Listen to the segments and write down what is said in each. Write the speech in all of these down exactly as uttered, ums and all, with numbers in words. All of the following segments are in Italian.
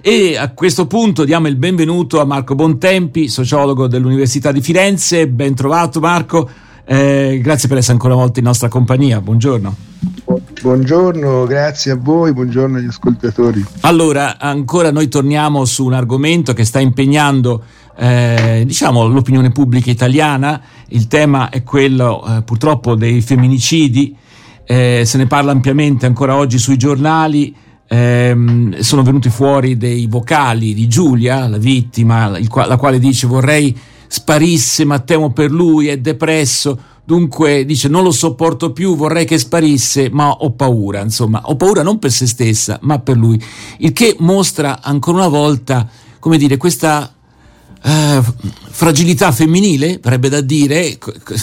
E a questo punto diamo il benvenuto a Marco Bontempi, sociologo dell'Università di Firenze. Ben trovato Marco, eh, grazie per essere ancora una volta in nostra compagnia, buongiorno. Buongiorno, grazie a voi, buongiorno agli ascoltatori. Allora, ancora noi torniamo su un argomento che sta impegnando eh, diciamo l'opinione pubblica italiana. Il tema è quello eh, purtroppo dei femminicidi, eh, se ne parla ampiamente ancora oggi sui giornali. Eh, sono venuti fuori dei vocali di Giulia, la vittima, il qua, la quale dice: vorrei sparisse ma temo per lui, è depresso, dunque dice non lo sopporto più, vorrei che sparisse ma ho paura, insomma ho paura non per se stessa ma per lui, il che mostra ancora una volta, come dire, questa eh, fragilità femminile, verrebbe da dire,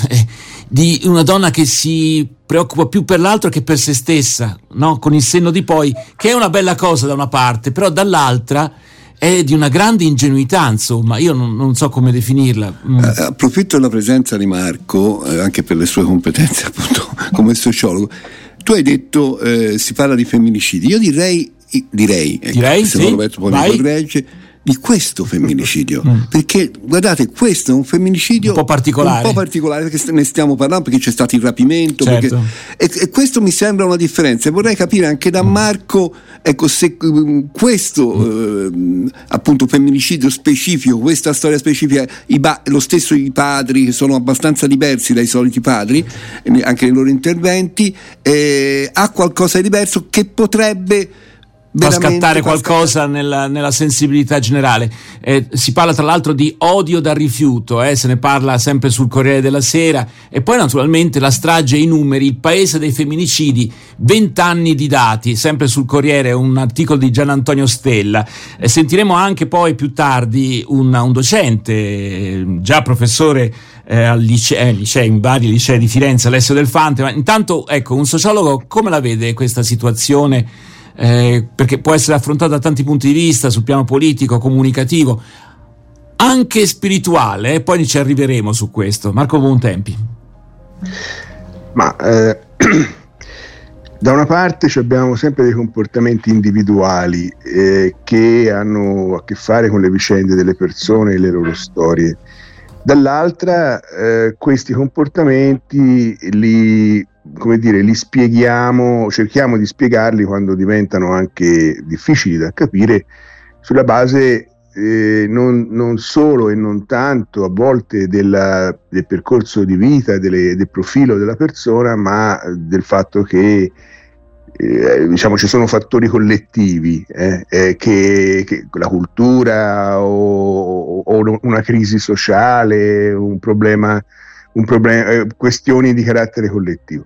di una donna che si preoccupa più per l'altro che per se stessa, no? Con il senno di poi, che è una bella cosa da una parte, però dall'altra è di una grande ingenuità, insomma, io non, non so come definirla. Mm. Eh, approfitto della presenza di Marco, eh, anche per le sue competenze appunto come sociologo. Tu hai detto eh, si parla di femminicidi, io direi, direi, direi se sì, no Roberto poi mi corregge, di questo femminicidio, mm. perché guardate, questo è un femminicidio un po' particolare, un po' particolare perché ne stiamo parlando, perché c'è stato il rapimento, certo. perché, e, e questo mi sembra una differenza. Vorrei capire anche da Marco, ecco, se questo mm. eh, appunto femminicidio specifico, questa storia specifica, i ba- lo stesso i padri, che sono abbastanza diversi dai soliti padri anche nei loro interventi, eh, ha qualcosa di diverso che potrebbe fa scattare qualcosa nella, nella sensibilità generale. Eh, si parla tra l'altro di odio da rifiuto, eh, se ne parla sempre sul Corriere della Sera, e poi naturalmente la strage e i numeri, il paese dei femminicidi, vent'anni di dati, sempre sul Corriere, un articolo di Gian Antonio Stella. Eh, sentiremo anche poi più tardi un, un docente, già professore eh, al liceo, eh, licei, in vari licei di Firenze, Alessio Del Fante, ma intanto ecco, un sociologo come la vede questa situazione? Eh, perché può essere affrontata da tanti punti di vista, sul piano politico, comunicativo, anche spirituale, e eh? Poi ci arriveremo su questo. Marco Bontempi. Ma eh, da una parte abbiamo sempre dei comportamenti individuali eh, che hanno a che fare con le vicende delle persone e le loro storie. Dall'altra eh, questi comportamenti li come dire, li spieghiamo, cerchiamo di spiegarli quando diventano anche difficili da capire, sulla base eh, non, non solo e non tanto a volte della, del percorso di vita, delle, del profilo della persona, ma del fatto che eh, diciamo ci sono fattori collettivi eh, eh, che, che la cultura o, o una crisi sociale, un problema un problema, eh, questioni di carattere collettivo.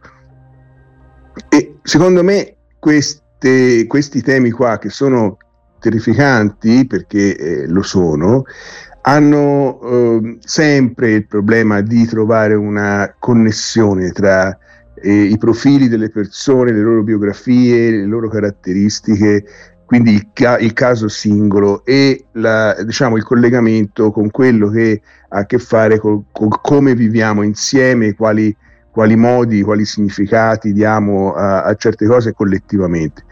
E secondo me queste, questi temi qua, che sono terrificanti perché eh, lo sono, hanno eh, sempre il problema di trovare una connessione tra eh, i profili delle persone, le loro biografie, le loro caratteristiche, quindi il, ca- il caso singolo e la, diciamo, il collegamento con quello che ha a che fare con, con come viviamo insieme, quali, quali modi, quali significati diamo a, a certe cose collettivamente.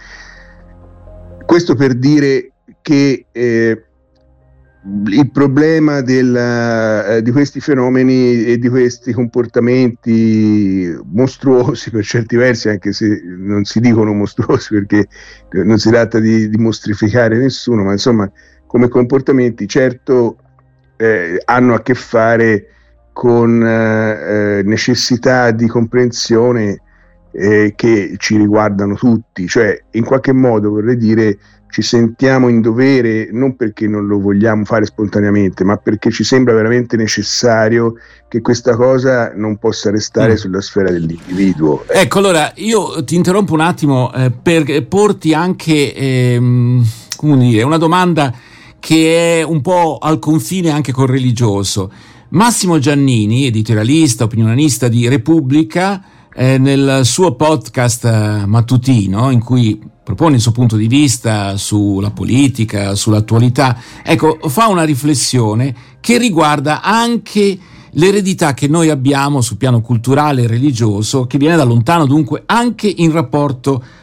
Questo per dire che eh, il problema del, eh, di questi fenomeni e di questi comportamenti mostruosi per certi versi, anche se non si dicono mostruosi perché non si tratta di, di mostrificare nessuno, ma insomma come comportamenti certo eh, hanno a che fare con eh, necessità di comprensione eh, che ci riguardano tutti, cioè in qualche modo vorrei dire ci sentiamo in dovere, non perché non lo vogliamo fare spontaneamente, ma perché ci sembra veramente necessario che questa cosa non possa restare mm. sulla sfera dell'individuo. Ecco, allora io ti interrompo un attimo eh, per porti anche ehm, come dire, una domanda che è un po' al confine anche col religioso. Massimo Giannini, editorialista, opinionista di Repubblica, eh, nel suo podcast eh, mattutino, in cui propone il suo punto di vista sulla politica, sull'attualità, ecco, fa una riflessione che riguarda anche l'eredità che noi abbiamo sul piano culturale e religioso, che viene da lontano, dunque anche in rapporto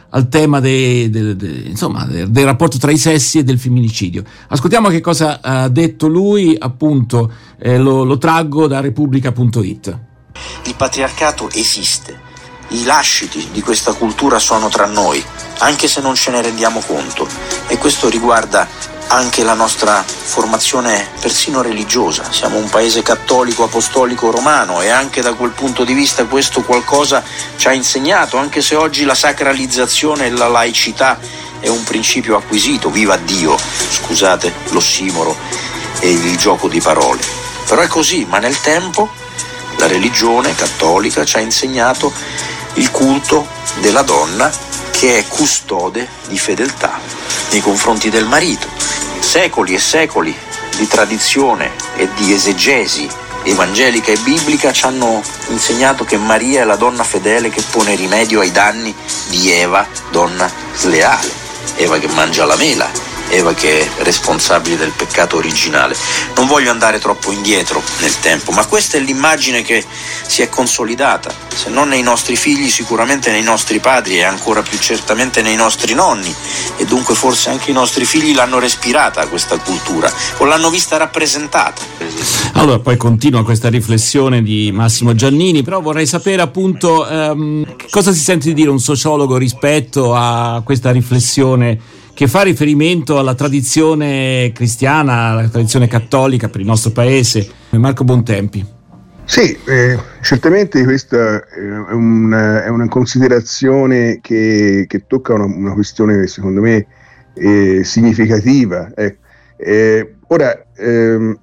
al tema de, de, de, insomma, de, del rapporto tra i sessi e del femminicidio. Ascoltiamo che cosa ha detto lui, appunto, eh, lo, lo traggo da Repubblica punto it. Il patriarcato esiste, i lasciti di questa cultura sono tra noi, anche se non ce ne rendiamo conto, e questo riguarda anche la nostra formazione persino religiosa. Siamo un paese cattolico, apostolico, romano, e anche da quel punto di vista questo qualcosa ci ha insegnato, anche se oggi la sacralizzazione e la laicità è un principio acquisito, viva Dio, scusate l'ossimoro e il gioco di parole. Però è così, ma nel tempo la religione cattolica ci ha insegnato il culto della donna, che è custode di fedeltà nei confronti del marito. Secoli e secoli di tradizione e di esegesi evangelica e biblica ci hanno insegnato che Maria è la donna fedele che pone rimedio ai danni di Eva, donna sleale, Eva che mangia la mela, Eva che è responsabile del peccato originale. Non voglio andare troppo indietro nel tempo, ma questa è l'immagine che si è consolidata, se non nei nostri figli, sicuramente nei nostri padri e ancora più certamente nei nostri nonni, e dunque forse anche i nostri figli l'hanno respirata questa cultura o l'hanno vista rappresentata. Allora, poi continua questa riflessione di Massimo Giannini, però vorrei sapere appunto ehm, cosa si sente di dire un sociologo rispetto a questa riflessione che fa riferimento alla tradizione cristiana, alla tradizione cattolica per il nostro paese. Marco Bontempi. Sì, eh, certamente questa è una, è una considerazione che, che tocca una, una questione secondo me eh, significativa. Eh, eh, ora, ehm,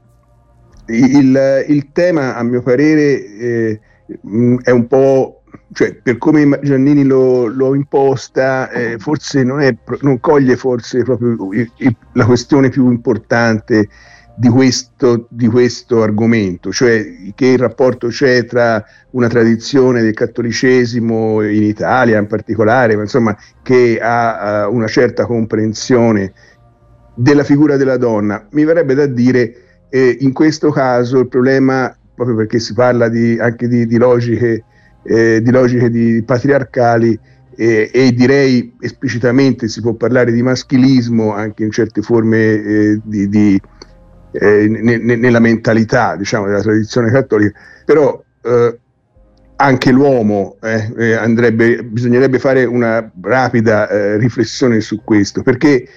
il, il tema a mio parere eh, è un po', cioè per come Giannini lo, lo imposta, eh, forse non, è, non coglie forse proprio il, il, la questione più importante di questo, di questo argomento, cioè che rapporto c'è tra una tradizione del cattolicesimo in Italia in particolare, ma insomma che ha uh, una certa comprensione della figura della donna. Mi verrebbe da dire eh, in questo caso il problema, proprio perché si parla di, anche di, di logiche Eh, di logiche di patriarcali eh, e direi esplicitamente si può parlare di maschilismo anche in certe forme eh, di, di, eh, ne, ne, nella mentalità, diciamo, della tradizione cattolica, però eh, anche l'uomo eh, eh, andrebbe, bisognerebbe fare una rapida eh, riflessione su questo, perché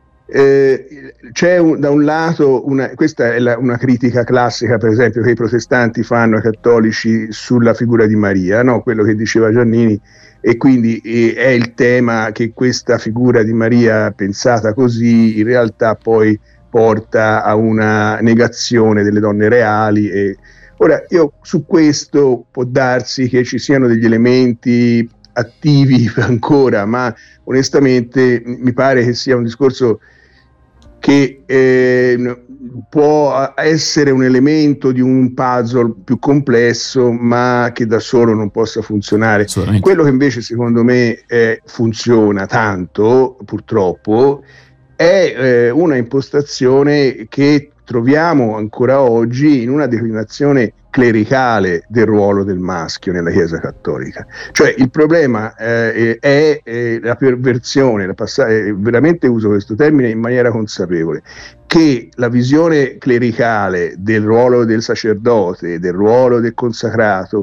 Eh, c'è un, da un lato una, questa è la, una critica classica per esempio che i protestanti fanno ai cattolici sulla figura di Maria, no? Quello che diceva Giannini, e quindi eh, è il tema che questa figura di Maria pensata così in realtà poi porta a una negazione delle donne reali. E ora io su questo può darsi che ci siano degli elementi attivi ancora, ma onestamente mi pare che sia un discorso che eh, può essere un elemento di un puzzle più complesso, ma che da solo non possa funzionare. Quello che invece secondo me eh, funziona tanto, purtroppo, è eh, una impostazione che troviamo ancora oggi in una declinazione clericale del ruolo del maschio nella Chiesa cattolica. Cioè il problema eh, è, è la perversione, la pass- eh, veramente uso questo termine in maniera consapevole, che la visione clericale del ruolo del sacerdote, del ruolo del consacrato,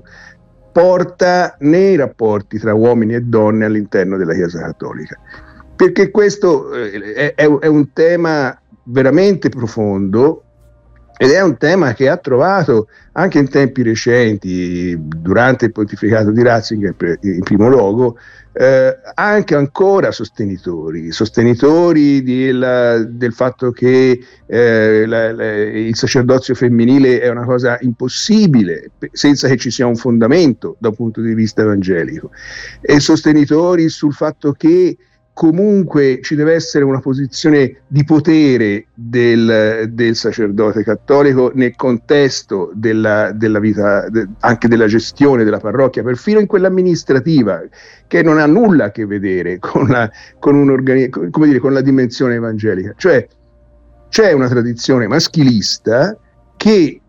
porta nei rapporti tra uomini e donne all'interno della Chiesa cattolica. Perché questo eh, è, è un tema veramente profondo ed è un tema che ha trovato anche in tempi recenti, durante il pontificato di Ratzinger in primo luogo, eh, anche ancora sostenitori, sostenitori del, del fatto che eh, la, la, il sacerdozio femminile è una cosa impossibile senza che ci sia un fondamento da un punto di vista evangelico, e sostenitori sul fatto che comunque ci deve essere una posizione di potere del, del sacerdote cattolico nel contesto della, della vita, de, anche della gestione della parrocchia, perfino in quella amministrativa, che non ha nulla a che vedere con la, con un organi- come dire, con la dimensione evangelica. Cioè c'è una tradizione maschilista che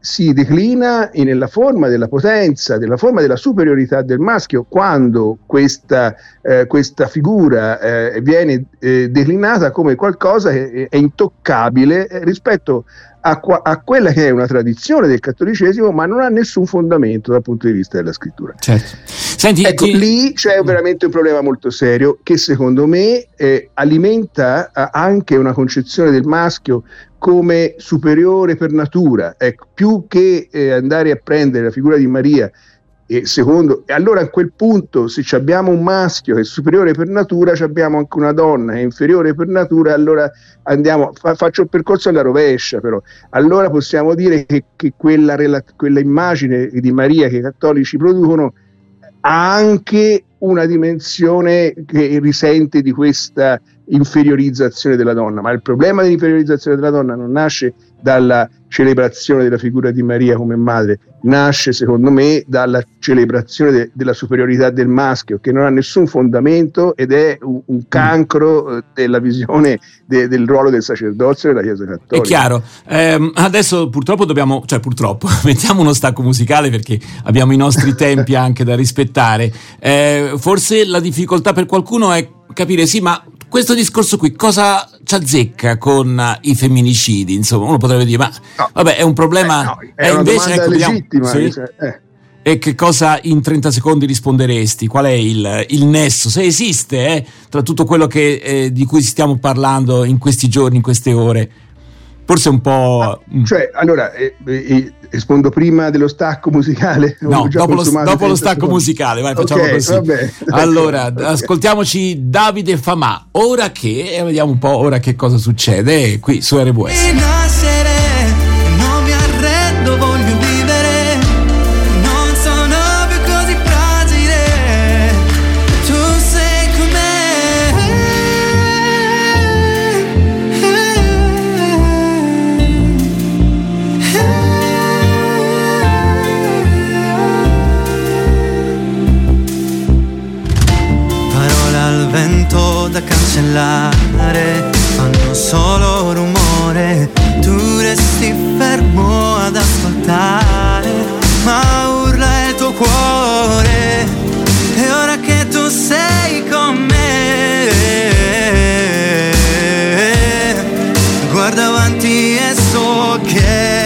si declina nella forma della potenza, della forma della superiorità del maschio, quando questa, eh, questa figura eh, viene eh, declinata come qualcosa che è intoccabile rispetto a, qua, a quella che è una tradizione del cattolicesimo, ma non ha nessun fondamento dal punto di vista della scrittura. Certo. Senti, ecco, ti... lì c'è veramente un problema molto serio che secondo me eh, alimenta eh, anche una concezione del maschio come superiore per natura, ecco, più che eh, andare a prendere la figura di Maria e secondo, e allora a quel punto se abbiamo un maschio che è superiore per natura, abbiamo anche una donna che è inferiore per natura, allora andiamo, fa, faccio il percorso alla rovescia, però allora possiamo dire che, che quella, quella immagine di Maria che i cattolici producono ha anche una dimensione che risente di questa inferiorizzazione della donna, ma il problema dell'inferiorizzazione della donna non nasce dalla celebrazione della figura di Maria come madre, nasce secondo me dalla celebrazione de- della superiorità del maschio, che non ha nessun fondamento ed è un, un cancro della visione de- del ruolo del sacerdozio della Chiesa Cattolica. È chiaro. Eh, adesso purtroppo dobbiamo, cioè purtroppo mettiamo uno stacco musicale perché abbiamo i nostri tempi anche da rispettare. Eh, forse la difficoltà per qualcuno è capire, sì, ma questo discorso qui cosa ci azzecca con uh, i femminicidi? Insomma, uno potrebbe dire, ma no, vabbè, è un problema. Eh, no, è eh, una invece, domanda ecco, legittima. Sì. Eh. E che cosa in trenta secondi risponderesti? Qual è il, il nesso, se esiste, eh, tra tutto quello che, eh, di cui stiamo parlando in questi giorni, in queste ore? Forse un po'. Ah, cioè, allora, eh, eh, rispondo prima dello stacco musicale? No, dopo lo, dopo lo stacco musicale, vai, facciamo okay, così. Vabbè. Allora, okay. Ascoltiamoci Davide Famà, ora che, e vediamo un po' ora che cosa succede qui su R W S. Non mi arrendo, voglio vivere, non sono più così fragile, tu sei con me. Parole al vento da cancellare, fanno solo rumore, tu resti fermo ad ascoltare, ma urla il tuo cuore, e ora che tu sei con me, guarda avanti e so che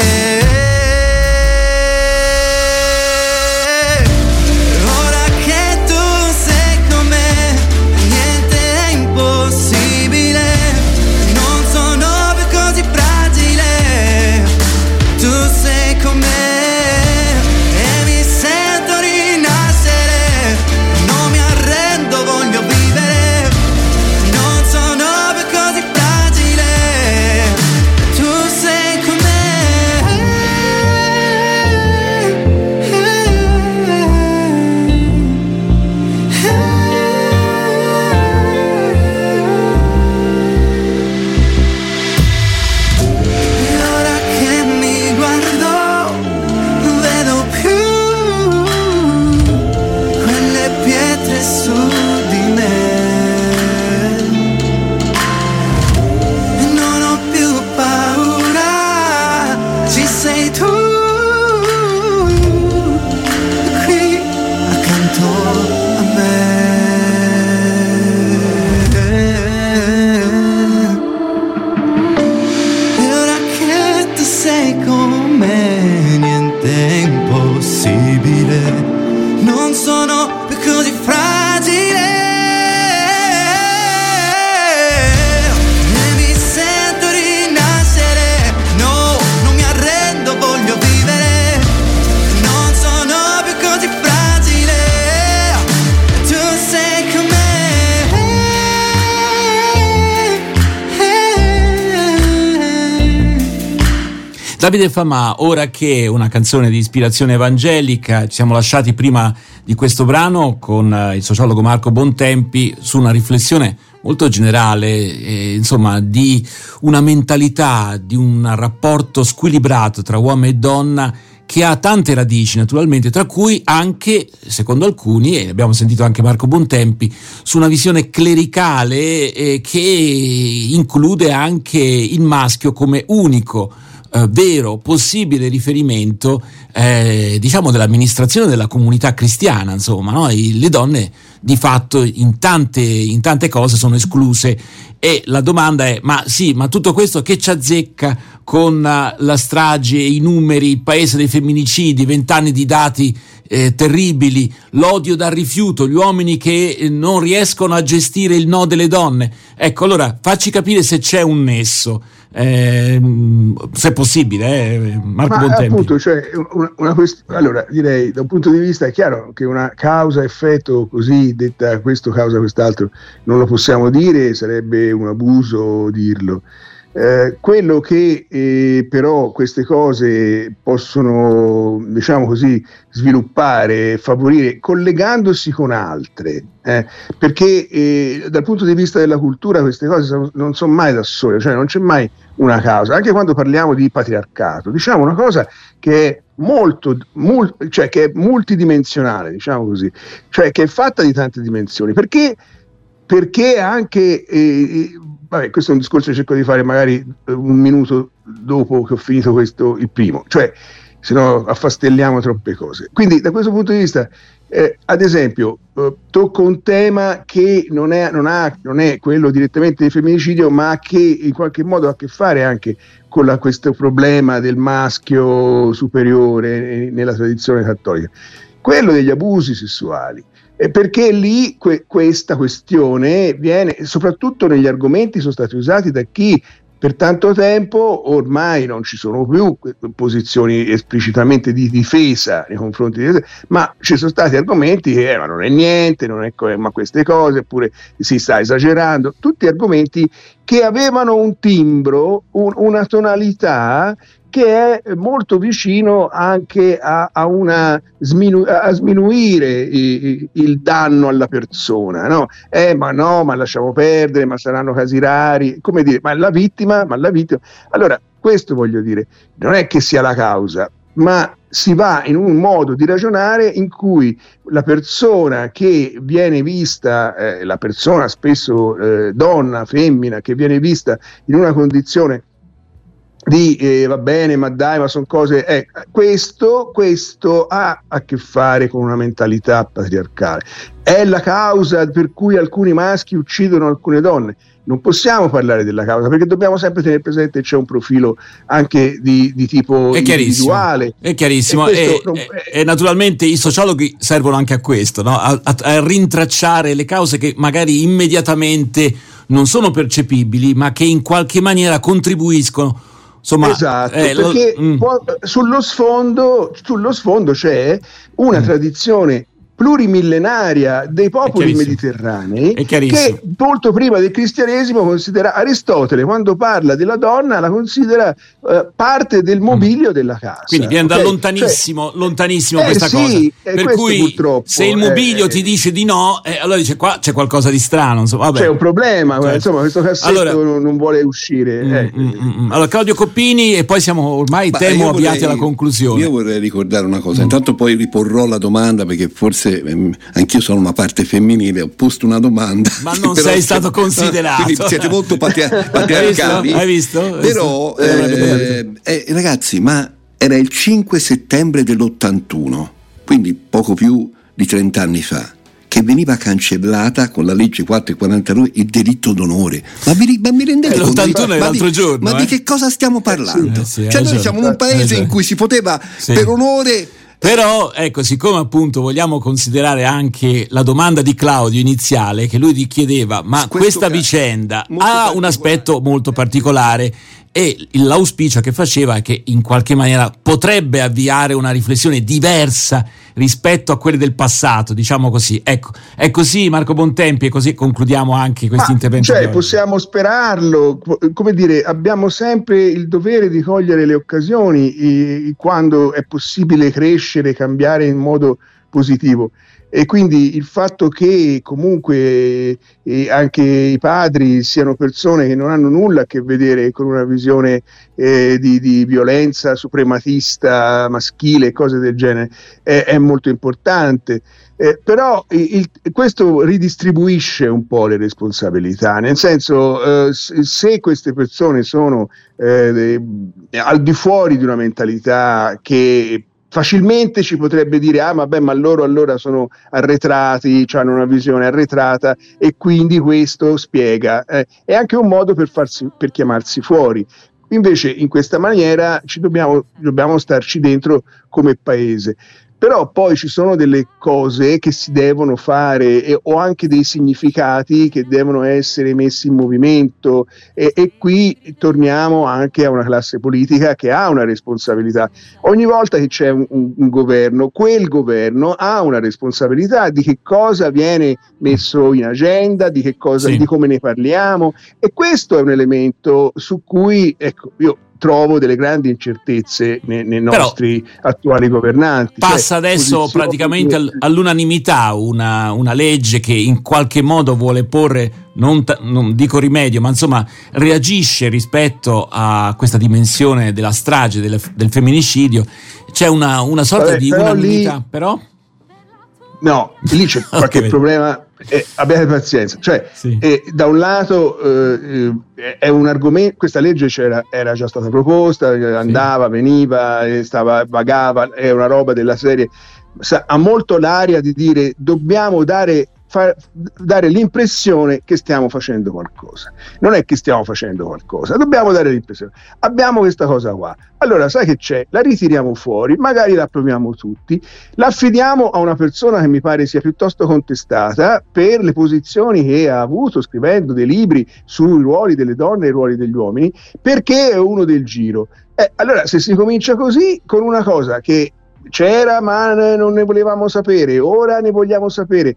Davide Famà, ora che una canzone di ispirazione evangelica, ci siamo lasciati prima di questo brano con il sociologo Marco Bontempi su una riflessione molto generale, eh, insomma, di una mentalità, di un rapporto squilibrato tra uomo e donna che ha tante radici naturalmente, tra cui anche, secondo alcuni, e abbiamo sentito anche Marco Bontempi, su una visione clericale eh, che include anche il maschio come unico eh, vero, possibile riferimento eh, diciamo dell'amministrazione della comunità cristiana, insomma, no? I, le donne di fatto in tante, in tante cose sono escluse, e la domanda è: ma sì, ma tutto questo che ci azzecca con uh, la strage, i numeri, il paese dei femminicidi, vent'anni di dati eh, terribili, l'odio dal rifiuto, gli uomini che eh, non riescono a gestire il no delle donne? Ecco, allora facci capire se c'è un nesso, eh, se è possibile, eh, Marco Ma Bontempi. appunto, cioè, una, una quest- allora direi, da un punto di vista, è chiaro che una causa-effetto così detta, questo causa quest'altro, non lo possiamo dire, sarebbe un abuso dirlo. Eh, quello che eh, però queste cose possono, diciamo così, sviluppare, favorire, collegandosi con altre, eh, perché eh, dal punto di vista della cultura queste cose sono, non sono mai da sole, cioè non c'è mai una causa. Anche quando parliamo di patriarcato, diciamo una cosa che è molto, mul- cioè che è multidimensionale, diciamo così, cioè che è fatta di tante dimensioni, perché perché anche eh, vabbè, questo è un discorso che cerco di fare magari un minuto dopo che ho finito questo, il primo, cioè se no affastelliamo troppe cose. Quindi da questo punto di vista, eh, ad esempio, eh, tocco un tema che non è, non, ha, non è quello direttamente del femminicidio, ma che in qualche modo ha a che fare anche con la, questo problema del maschio superiore nella tradizione cattolica, quello degli abusi sessuali. Eh, perché lì que- questa questione viene, soprattutto negli argomenti sono stati usati da chi per tanto tempo, ormai non ci sono più posizioni esplicitamente di difesa nei confronti di, ma ci sono stati argomenti che eh, ma non è niente, non è co- ma queste cose, oppure si sta esagerando, tutti argomenti che avevano un timbro, un, una tonalità che è molto vicino anche a, a, una sminu- a sminuire i, il danno alla persona, no? Eh, ma no, ma lasciamo perdere, ma saranno casi rari, come dire, ma la vittima, ma la vittima. Allora, questo voglio dire, non è che sia la causa, ma si va in un modo di ragionare in cui la persona che viene vista, eh, la persona spesso eh, donna, femmina, che viene vista in una condizione di eh, va bene, ma dai, ma sono cose, eh, questo, questo ha a che fare con una mentalità patriarcale, è la causa per cui alcuni maschi uccidono alcune donne. Non possiamo parlare della causa, perché dobbiamo sempre tenere presente che c'è un profilo anche di, di tipo è individuale. È chiarissimo, e, e, non... e, e naturalmente i sociologhi servono anche a questo, no? a, a, a rintracciare le cause che magari immediatamente non sono percepibili, ma che in qualche maniera contribuiscono. Insomma, esatto, eh, perché lo, mm. può, sullo, sfondo, sullo sfondo c'è una mm. tradizione plurimillenaria dei popoli mediterranei che molto prima del cristianesimo considera, Aristotele quando parla della donna la considera uh, parte del mobilio mm. della casa, quindi viene okay? da lontanissimo, cioè, lontanissimo eh, questa sì, cosa, per cui se il mobilio eh, ti dice di no, eh, allora dice qua c'è qualcosa di strano, insomma, vabbè. C'è un problema, certo. Insomma questo cassetto allora, non, non vuole uscire mm, eh. mm, mm. Allora Claudio Coppini, e poi siamo ormai Ma temo vorrei, avviati alla conclusione. Io vorrei ricordare una cosa, mm. intanto poi riporrò la domanda, perché forse ehm, anch'io sono una parte femminile, ho posto una domanda, ma non sei stato considerato, quindi siete molto patria- patriarcali. Hai visto? Hai visto? Però eh, eh, ragazzi, ma era il cinque settembre dell'ottantuno, quindi poco più di trent'anni fa, che veniva cancellata con la legge quattrocentoquarantadue il delitto d'onore. Ma vi, ma mi rendete eh, conto? l'ottantuno è l'altro di, giorno, ma eh? di che cosa stiamo parlando? Eh, sì, cioè noi ragione. siamo in un paese eh, in cui si poteva sì. per onore. Però ecco, siccome appunto vogliamo considerare anche la domanda di Claudio iniziale, che lui ti chiedeva, ma questa vicenda ha un aspetto molto particolare, e l'auspicio che faceva è che in qualche maniera potrebbe avviare una riflessione diversa rispetto a quelle del passato, diciamo così. Ecco, è così Marco Bontempi, e così concludiamo anche questo intervento. Cioè, possiamo sperarlo, come dire, abbiamo sempre il dovere di cogliere le occasioni eh, quando è possibile crescere, cambiare in modo positivo. E quindi il fatto che comunque eh, anche i padri siano persone che non hanno nulla a che vedere con una visione eh, di, di violenza suprematista maschile e cose del genere è, è molto importante. Eh, però il, questo ridistribuisce un po' le responsabilità, nel senso eh, se queste persone sono eh, al di fuori di una mentalità che facilmente ci potrebbe dire ah vabbè ma loro allora sono arretrati, hanno una visione arretrata e quindi questo spiega, eh, è anche un modo per, farsi, per chiamarsi fuori. Invece in questa maniera ci dobbiamo, dobbiamo starci dentro come paese. Però poi ci sono delle cose che si devono fare e, o anche dei significati che devono essere messi in movimento e, e qui torniamo anche a una classe politica che ha una responsabilità. Ogni volta che c'è un, un, un governo, quel governo ha una responsabilità di che cosa viene messo in agenda, di che cosa, sì. di come ne parliamo, e questo è un elemento su cui, ecco, io trovo delle grandi incertezze nei, nei nostri Però attuali governanti. Passa cioè, adesso praticamente che... all'unanimità una, una legge che in qualche modo vuole porre, non, non dico rimedio, ma insomma reagisce rispetto a questa dimensione della strage, del, del femminicidio. C'è una, una sorta Vabbè, di però unanimità, lì... però? No, lì c'è qualche okay. problema. Eh, abbiate pazienza, cioè sì. eh, da un lato eh, è un argomento, questa legge c'era, era già stata proposta, andava, sì. veniva, stava, vagava, è una roba della serie, sa, ha molto l'aria di dire dobbiamo dare Far, dare l'impressione che stiamo facendo qualcosa. Non è che stiamo facendo qualcosa, dobbiamo dare l'impressione. Abbiamo questa cosa qua. Allora, sai che c'è? La ritiriamo fuori, magari la approviamo tutti, la affidiamo a una persona che mi pare sia piuttosto contestata per le posizioni che ha avuto scrivendo dei libri sui ruoli delle donne e i ruoli degli uomini, perché è uno del giro. Eh, allora, se si comincia così, con una cosa che c'era ma non ne volevamo sapere, ora ne vogliamo sapere,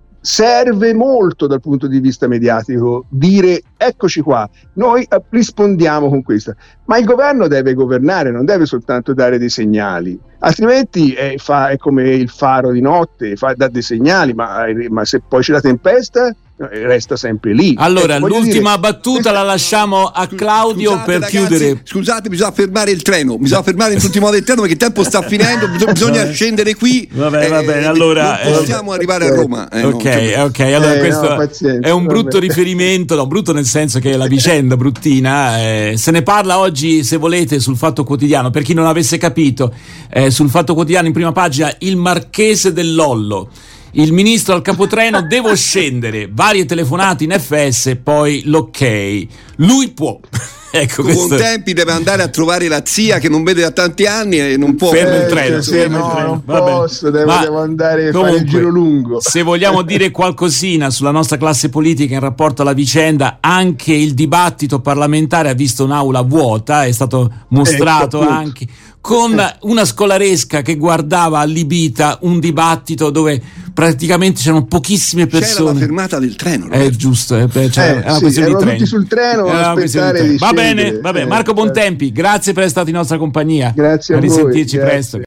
serve molto dal punto di vista mediatico dire eccoci qua, noi rispondiamo con questa, ma il governo deve governare, non deve soltanto dare dei segnali, altrimenti è, fa, è come il faro di notte, fa, dà dei segnali, ma, ma se poi c'è la tempesta resta sempre lì. Allora, ecco, l'ultima dire, battuta la lasciamo a Claudio. Scusate, per ragazzi, chiudere. Scusate, bisogna fermare il treno, bisogna fermare in tutti i modi il treno perché il tempo sta finendo, bisogna scendere qui. Vabbè, va bene, eh, allora non possiamo eh, arrivare a Roma. Eh, ok, no, ok, allora eh, questo no, pazienza, è un brutto vabbè. riferimento, no, brutto nel senso che è la vicenda bruttina, eh, se ne parla oggi, se volete, sul Fatto Quotidiano, per chi non avesse capito, eh, sul Fatto Quotidiano in prima pagina il Marchese del Lollo. Il ministro al capotreno, devo scendere, varie telefonate in F S, poi l'ok, lui può. Ecco, con questo... tempi deve andare a trovare la zia che non vede da tanti anni e non può. Fermo il treno, sì, fermo no, il treno. non posso, devo, Ma devo andare a comunque, fare il giro lungo. Se vogliamo dire qualcosina sulla nostra classe politica in rapporto alla vicenda, anche il dibattito parlamentare ha visto un'aula vuota, è stato mostrato ecco, anche con una scolaresca che guardava allibita un dibattito dove praticamente c'erano pochissime persone. C'era la fermata del treno. È eh, giusto, eh, cioè, eh, sì, erano tutti sul treno a aspettare di Va scendere. bene, va bene. Eh, Marco Bontempi, grazie per essere stato in nostra compagnia. Grazie a, a risentirci voi, presto.